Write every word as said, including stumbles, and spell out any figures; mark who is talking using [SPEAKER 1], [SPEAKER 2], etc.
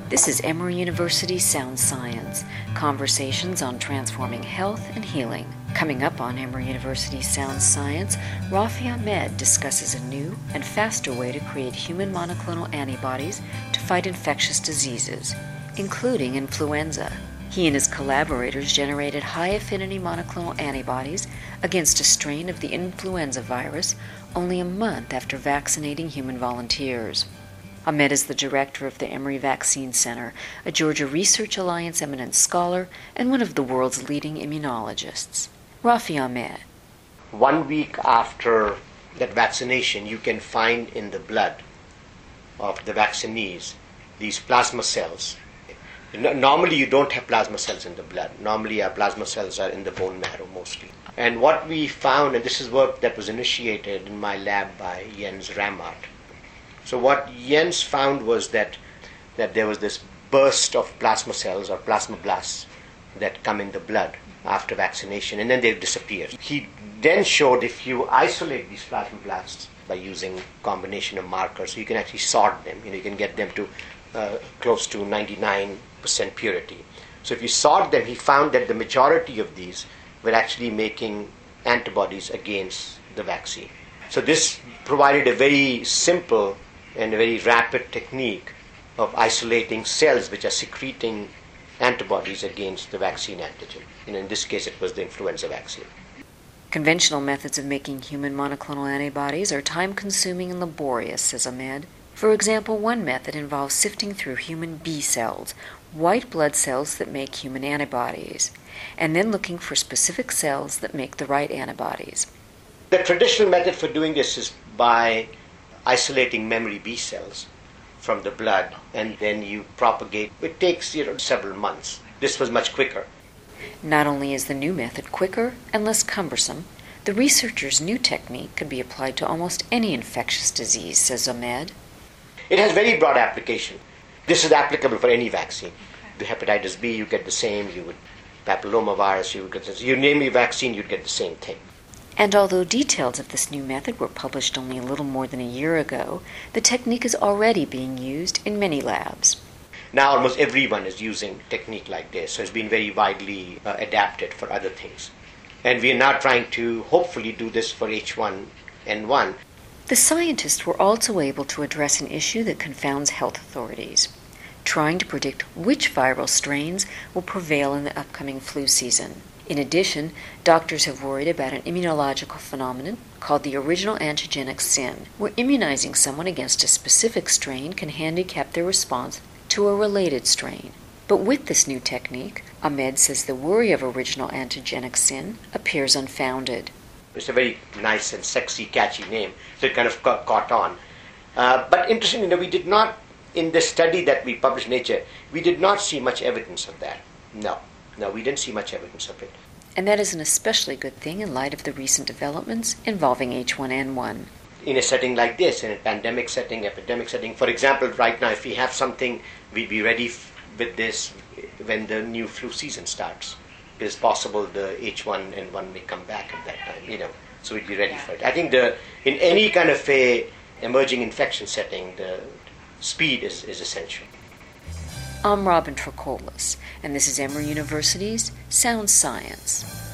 [SPEAKER 1] This is Emory University's Sound Science, conversations on transforming health and healing. Coming up on Emory University's Sound Science, Rafi Ahmed discusses a new and faster way to create human monoclonal antibodies to fight infectious diseases, including influenza. He and his collaborators generated high-affinity monoclonal antibodies against a strain of the influenza virus only a month after vaccinating human volunteers. Ahmed is the director of the Emory Vaccine Center, a Georgia Research Alliance eminent scholar, and one of the world's leading immunologists. Rafi Ahmed.
[SPEAKER 2] One week after that vaccination, you can find in the blood of the vaccinees these plasma cells. Normally, you don't have plasma cells in the blood. Normally, our plasma cells are in the bone marrow mostly. And what we found, and this is work that was initiated in my lab by Jens Rammart. So what Jens found was that, that there was this burst of plasma cells or plasmablasts that come in the blood after vaccination, and then they disappear. He then showed if you isolate these plasmablasts by using a combination of markers, you can actually sort them. You know, you can get them to uh, close to ninety-nine percent purity. So if you sort them, he found that the majority of these were actually making antibodies against the vaccine. So this provided a very simple and a very rapid technique of isolating cells which are secreting antibodies against the vaccine antigen. And in this case, it was the influenza vaccine.
[SPEAKER 1] Conventional methods of making human monoclonal antibodies are time-consuming and laborious, says Ahmed. For example, one method involves sifting through human B cells, white blood cells that make human antibodies, and then looking for specific cells that make the right antibodies.
[SPEAKER 2] The traditional method for doing this is by isolating memory B cells from the blood, and then you propagate. It takes you know, several months. This was much quicker.
[SPEAKER 1] Not only is the new method quicker and less cumbersome, the researchers' new technique could be applied to almost any infectious disease, says Ahmed.
[SPEAKER 2] It has very broad application. This is applicable for any vaccine. The hepatitis B, you get the same. You would papillomavirus, you would get this. You name a vaccine, you'd get the same thing.
[SPEAKER 1] And although details of this new method were published only a little more than a year ago, the technique is already being used in many labs.
[SPEAKER 2] Now almost everyone is using a technique like this, so it's been very widely uh, adapted for other things. And we are now trying to hopefully do this for H one N one.
[SPEAKER 1] The scientists were also able to address an issue that confounds health authorities, trying to predict which viral strains will prevail in the upcoming flu season. In addition, doctors have worried about an immunological phenomenon called the original antigenic sin, where immunizing someone against a specific strain can handicap their response to a related strain. But with this new technique, Ahmed says the worry of original antigenic sin appears unfounded.
[SPEAKER 2] It's a very nice and sexy, catchy name, so it kind of ca- caught on. Uh, but interestingly, you know, we did not, in the study that we published in Nature, we did not see much evidence of that. No. No, we didn't see much evidence of it.
[SPEAKER 1] And that is an especially good thing in light of the recent developments involving H one N one.
[SPEAKER 2] In a setting like this, in a pandemic setting, epidemic setting, for example, right now, if we have something, we'd be ready f- with this when the new flu season starts. It's possible the H one N one may come back at that time, you know, so we'd be ready yeah. for it. I think the in any kind of a emerging infection setting, the speed is, is essential.
[SPEAKER 1] I'm Robin Trocolis, and this is Emory University's Sound Science.